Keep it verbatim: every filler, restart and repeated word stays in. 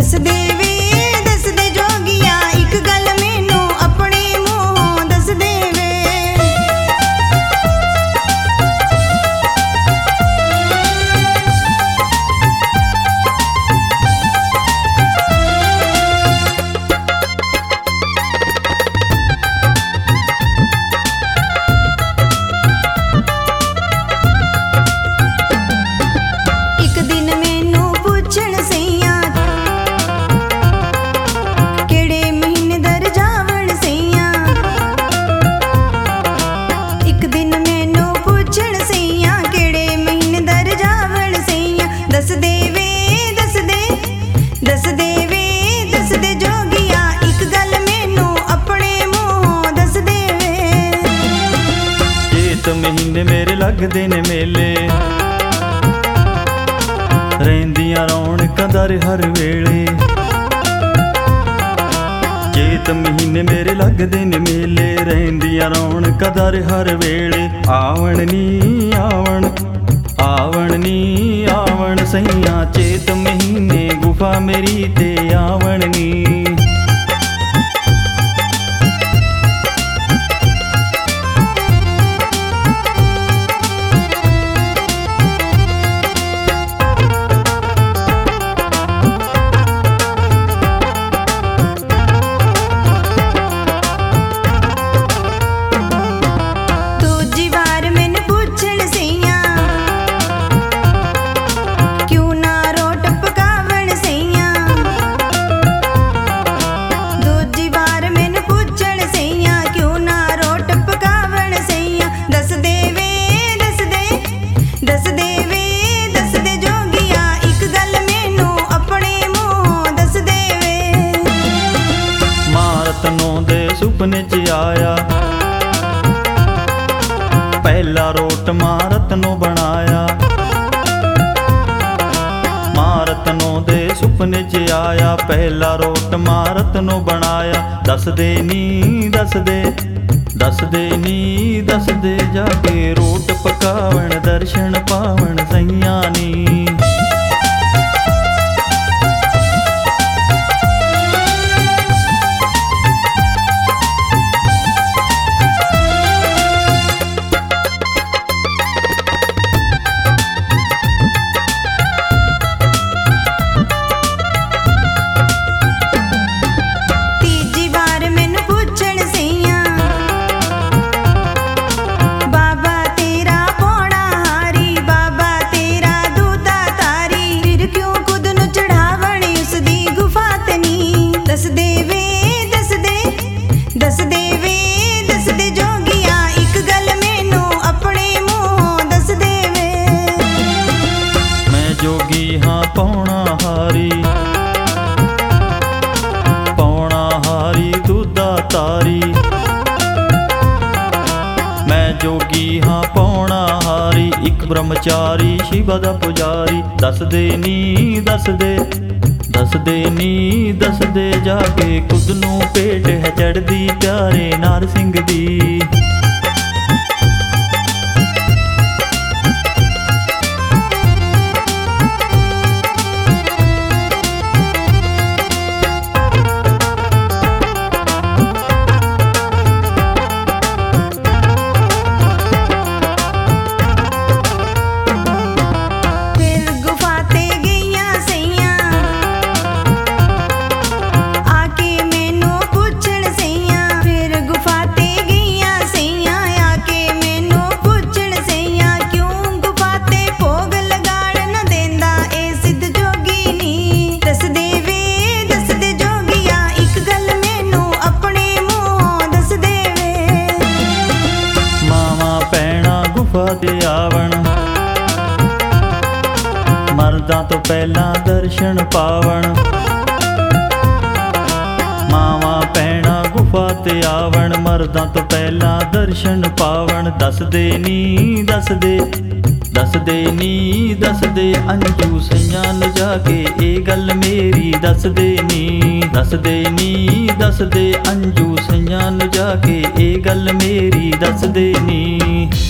दस दे वे दस दे जोगिया एक गल मैनू अपने मुंहों दस दे वे। एक दिन मैनू पूछण सैया केड़े महीने दर जावण सैया। एक दिन मैनू पूछण सैया केड़े महीने दर जावण सैया। दस दे वे दस दे दस दे वे दस दे जोगिया एक गल मैनू अपने मुंहों दस दे वे। चेत महीने मेरे लगदे ने मेले रहिंदियां रौनकां दर हर वेले। चेत महीने मेरे लगदे ने मेले रहिंदियां रौनकां दर हर वेले। आवण नी आवण आवण नी आवण सैया चेत महीने गुफा मेरी ते आवण नी। दूजी बार मैनू पूछण सैया क्यों ना रोट पकावण सैया। दूजी बार मैनू पूछण सैया क्यों ना रोट पकावण सैया। दस दे वे दस दे दस दे वे दस दे जोगिया एक गल मैनू अपने मुंहों दस दे वे। मां रतनों दे सुपने च आया पहला रोट मां रतनों बनाया। मां रतनों दे सुपने च आया पहला रोट मां रतनों बनाया। दस दे नी दस दे दस दे नी दस दे जाके रोट पकावण दर्शन पावण सैया नी। तीजी बार मैनू पूछण सैया बाबा तेरा पौड़ा हारी बाबा तेरा दूधा तारी फिर क्यों खुद नू चढ़ावण उसदी गुफा ते नी। दस दे वे दस दे दस दे वे दस दे जोगिया एक गल मैनू अपने मुंहों दस दे वे। मैं जोगी हाँ पौणा हारी पौणा हारी दूधा तारी। मैं जोगी हाँ पौणा हारी एक ब्रह्मचारी शिवा दा पुजारी। दस दे नी दस दे दस दे नी दस दे जाके खुद नू पेट है चढ़दी प्यारे नार सिंह दी। फिर गुफा ते गईयां सैया आके मैनू पूछण सैया। फिर गुफा ते गईयां सैया आके मैनू पूछण सैया क्यों गुफा ते भोग लगाण न देंदा ए सिद्ध जोगी नी। दस दे वे दस दे जोगिया एक गल मैनू अपने मुंहों दस दे वे। मावां पैणा गुफा ते आवण मर्दां तो पहला दर्शन पावण। मावां पैणा गुफा ते आवण मर्दां तो पहला दर्शन पावण। दस दे नी दस दे दस दे नी दस दे अंजू सैया नू जाके ए गल मेरी दस दे नी। दस दे नी दस दे अंजू सैया नू जाके ए गल मेरी दस दे नी।